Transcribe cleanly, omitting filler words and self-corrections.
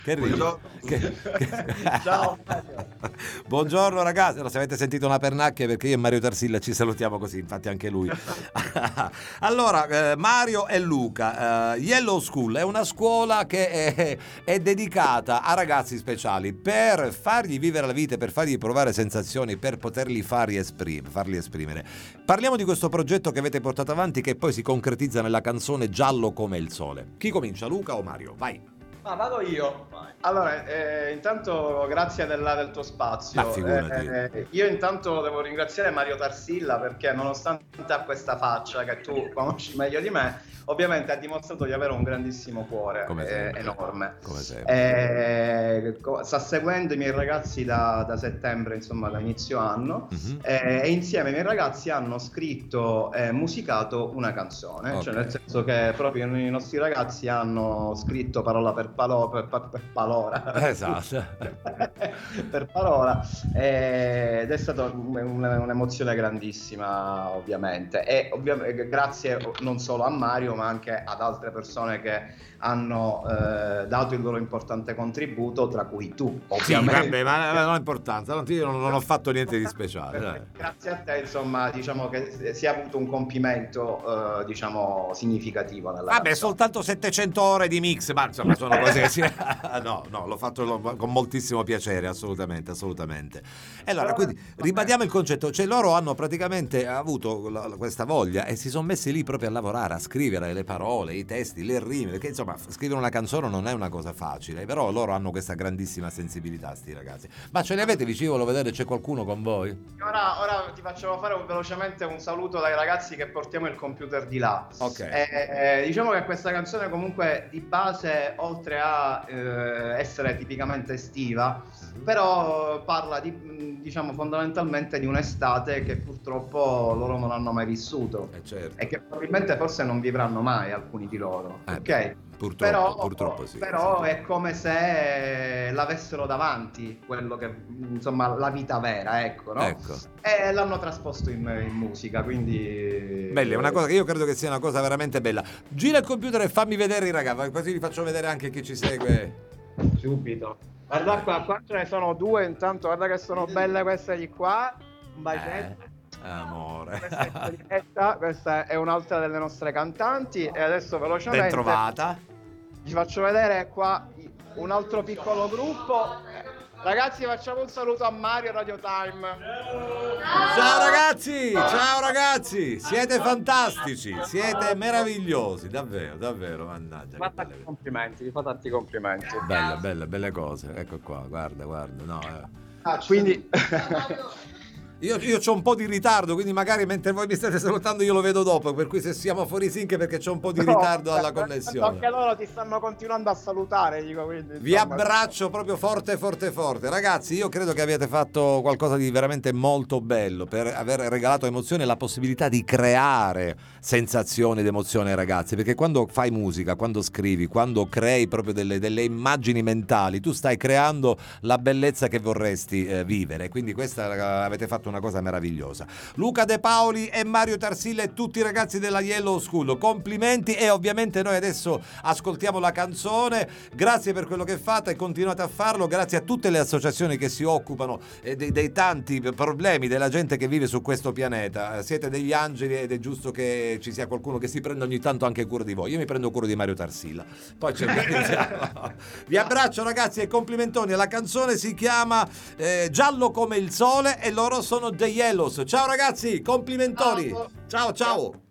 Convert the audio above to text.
Che ridi? Ciao. Buongiorno ragazzi, allora, se avete sentito una pernacchia perché io e Mario Tarsilla ci salutiamo così, infatti anche lui. Allora, Mario e Luca, Yellow School è una scuola che è dedicata a ragazzi speciali per fargli vivere la vita, per fargli provare sensazioni, per poterli farli esprimere. Parliamo di questo progetto che avete portato avanti che poi si concretizza nella canzone Giallo come il sole. Chi comincia, Luca o Mario? Vai. Ma vado io. Allora, intanto grazie del tuo spazio. Ma figurati. Io intanto devo ringraziare Mario Tarsilla perché nonostante ha questa faccia che tu conosci meglio di me, ovviamente ha dimostrato di avere un grandissimo cuore, enorme. Come sempre. Sta seguendo i miei ragazzi da settembre, insomma, da inizio anno, e insieme ai miei ragazzi hanno scritto e musicato una canzone, Okay. cioè nel senso che proprio i nostri ragazzi hanno scritto parola per parola, Esatto. per parola, ed è stata un'emozione grandissima, ovviamente, e ovviamente grazie non solo a Mario ma anche ad altre persone che hanno dato il loro importante contributo, tra cui tu, Sì, ovviamente. vabbè, ma non ha importanza, io non ho fatto niente di speciale. Dai. Grazie a te, insomma, diciamo che si è avuto un compimento, diciamo, significativo nella Vabbè, canzone. soltanto 700 ore di mix, ma insomma sono cose che no, l'ho fatto con moltissimo piacere, assolutamente. E allora, quindi ribadiamo il concetto, cioè loro hanno praticamente avuto questa voglia e si sono messi lì proprio a lavorare, a scrivere le parole, i testi, le rime, perché insomma scrivere una canzone non è una cosa facile, però loro hanno questa grandissima sensibilità, sti ragazzi. Ma ce li avete vicino, volevo vedere, c'è qualcuno con voi? Ora ti facciamo fare velocemente un saluto dai ragazzi che portiamo il computer di là. Ok. Diciamo che questa canzone comunque di base, oltre a essere tipicamente estiva, però parla diciamo fondamentalmente di un'estate che purtroppo loro non hanno mai vissuto, Certo. e che probabilmente forse non vivranno mai, alcuni di loro, ok? Purtroppo sì. Però sì. è come se l'avessero davanti, quello che, insomma, la vita vera, ecco, no? Ecco. E l'hanno trasposto in musica, quindi... Bella, è una cosa che io credo che sia una cosa veramente bella. Gira il computer e fammi vedere i ragazzi, così vi faccio vedere anche chi ci segue. Subito. Guarda qua ce ne sono due, intanto guarda che sono belle queste di qua. Un bacetto. Amore. Questa è Giulietta, questa è un'altra delle nostre cantanti, e adesso velocemente Ben trovata. vi faccio vedere qua un altro piccolo gruppo. Ragazzi, facciamo un saluto a Mario Radio Time. Ciao ragazzi, siete fantastici, siete meravigliosi, davvero, mannaggia. Vi fa tanti complimenti. Belle cose, ecco qua, guarda, no. Quindi Io c'ho un po' di ritardo, quindi magari mentre voi mi state salutando io lo vedo dopo, per cui se siamo fuori sync è perché c'ho un po' di ritardo alla connessione. Anche loro ti stanno continuando a salutare, dico, quindi, Vi abbraccio proprio forte. Ragazzi, io credo che abbiate fatto qualcosa di veramente molto bello per aver regalato emozione e la possibilità di creare sensazioni ed emozioni ai ragazzi, perché quando fai musica, quando scrivi, quando crei proprio delle immagini mentali, tu stai creando la bellezza che vorresti vivere, quindi questa avete fatto una cosa meravigliosa. Luca De Paoli e Mario Tarsilla e tutti i ragazzi della Yellow School, complimenti, e ovviamente noi adesso ascoltiamo la canzone. Grazie per quello che fate e continuate a farlo, grazie a tutte le associazioni che si occupano dei tanti problemi della gente che vive su questo pianeta. Siete degli angeli ed è giusto che ci sia qualcuno che si prenda ogni tanto anche cura di voi. Io mi prendo cura di Mario Tarsilla, poi ci organizziamo. Vi abbraccio ragazzi e complimentoni. La canzone si chiama Giallo come il sole e loro sono The Yellows. Ciao ragazzi, complimentoni. Ciao.